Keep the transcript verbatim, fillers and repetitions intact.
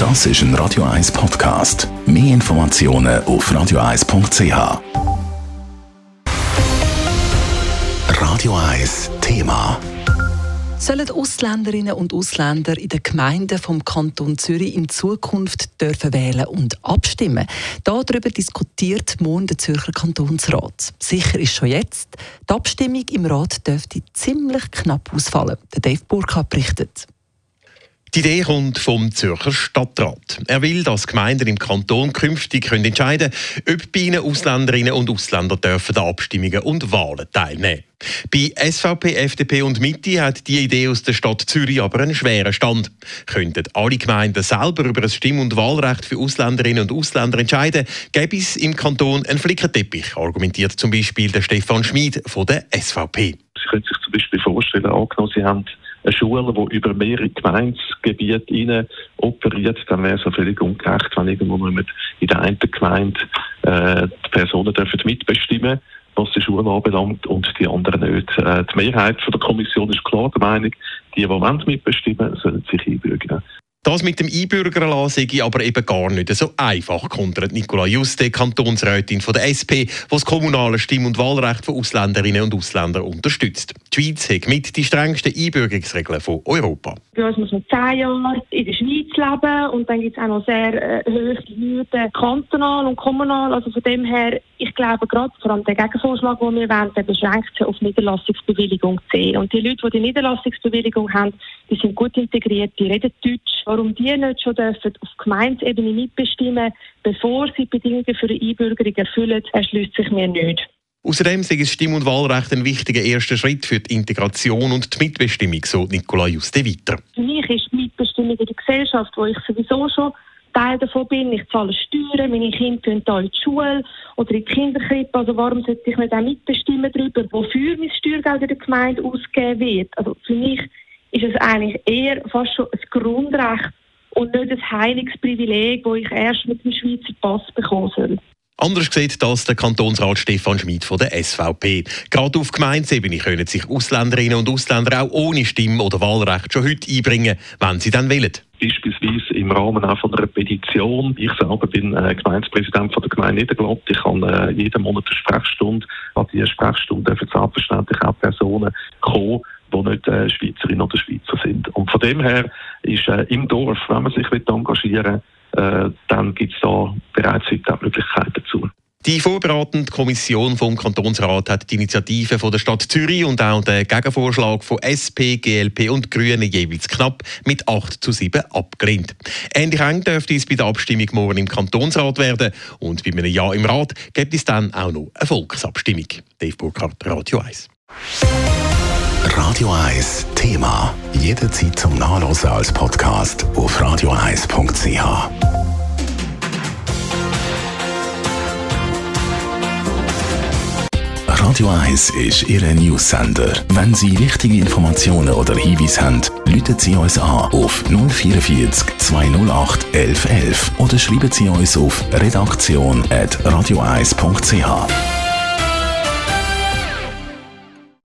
Das ist ein Radio eins Podcast. Mehr Informationen auf radio eins punkt c h. Radio eins Thema. Sollen Ausländerinnen und Ausländer in den Gemeinden vom Kanton Zürich in Zukunft dürfen wählen und abstimmen? Darüber diskutiert morgen der Zürcher Kantonsrat. Sicher ist schon jetzt, die Abstimmung im Rat dürfte ziemlich knapp ausfallen. Der Dave Burkhardt berichtet. Die Idee kommt vom Zürcher Stadtrat. Er will, dass Gemeinden im Kanton künftig können entscheiden können, ob bei ihnen Ausländerinnen und Ausländer dürfen an Abstimmungen und Wahlen teilnehmen. Bei S V P, F D P und Mitte hat die Idee aus der Stadt Zürich aber einen schweren Stand. Könnten alle Gemeinden selber über ein Stimm- und Wahlrecht für Ausländerinnen und Ausländer entscheiden, gäbe es im Kanton einen Flickenteppich, argumentiert zum Beispiel der Stefan Schmid von der S V P. Sie können sich zum Beispiel vorstellen, angenommen, Sie haben eine Schule, die über mehrere Gemeindegebiete hinein operiert, dann wäre es ja völlig ungerecht, wenn irgendwo nur in der einen Gemeinde äh, die Personen dürfen mitbestimmen, was die Schule anbelangt, und die anderen nicht. Äh, die Mehrheit von der Kommission ist klar der Meinung, die, die wollen mitbestimmen, sollen sich einbürgern. Das mit dem Einbürgern lassen sei aber eben gar nicht so einfach, kontert Nicola Juste, Kantonsrätin von der S P, die das kommunale Stimm- und Wahlrecht von Ausländerinnen und Ausländern unterstützt. Die Schweiz hat mit die strengsten Einbürgerungsregeln von Europa. Bei uns muss man zehn Jahre in der Schweiz leben und dann gibt es auch noch sehr äh, hohe Hürden, kantonal und kommunal. Also von dem her, ich glaube gerade vor allem der Gegenvorschlag, den wir wollen, der beschränkt sich auf Niederlassungsbewilligung C. Und die Leute, die die Niederlassungsbewilligung haben, die sind gut integriert, die reden Deutsch. Warum die nicht schon dürfen auf Gemeindeebene mitbestimmen, bevor sie die Bedingungen für eine Einbürgerung erfüllen, erschließt sich mir nicht. Außerdem sei das Stimm- und Wahlrecht ein wichtiger erster Schritt für die Integration und die Mitbestimmung, so Nicola Juste weiter. Für mich ist die Mitbestimmung in der Gesellschaft, wo ich sowieso schon Teil davon bin. Ich zahle Steuern, meine Kinder gehen hier in die Schule oder in die Kinderkrippe. Also warum sollte ich nicht auch mitbestimmen darüber, wofür mein Steuergeld in der Gemeinde ausgegeben wird? Also für mich ist es eigentlich eher fast schon ein Grundrecht und nicht ein heiliges Privileg, das ich erst mit dem Schweizer Pass bekommen soll. Anders sieht das der Kantonsrat Stefan Schmid von der S V P. Gerade auf Gemeindeebene können sich Ausländerinnen und Ausländer auch ohne Stimm- oder Wahlrecht schon heute einbringen, wenn sie dann wollen. Beispielsweise im Rahmen auch von einer Petition. Ich selber bin äh, Gemeindepräsident von der Gemeinde Niederglatt. Ich habe äh, jeden Monat eine Sprechstunde. An diese Sprechstunde dürfen selbstverständlich auch Personen kommen, die nicht äh, Schweizerin oder Schweizer sind. Und von dem her ist äh, im Dorf, wenn man sich engagieren will, äh, dann gibt es da bereits heute auch Möglichkeiten dazu. Die vorberatende Kommission vom Kantonsrat hat die Initiative von der Stadt Zürich und auch den Gegenvorschlag von S P, G L P und Grünen jeweils knapp mit acht zu sieben abgelehnt. Ähnlich eng dürfte es bei der Abstimmung morgen im Kantonsrat werden und bei einem Ja im Rat gibt es dann auch noch eine Volksabstimmung. Dave Burkhardt, Radio eins. Radio eins Thema. Jederzeit zum Nachlesen als Podcast auf radio eins punkt c h. Radio eins ist Ihr News-Sender. Wenn Sie wichtige Informationen oder Hinweise haben, rufen Sie uns an auf null vierundvierzig zweihundertacht elf elf oder schreiben Sie uns auf redaktion at radio eins punkt c h.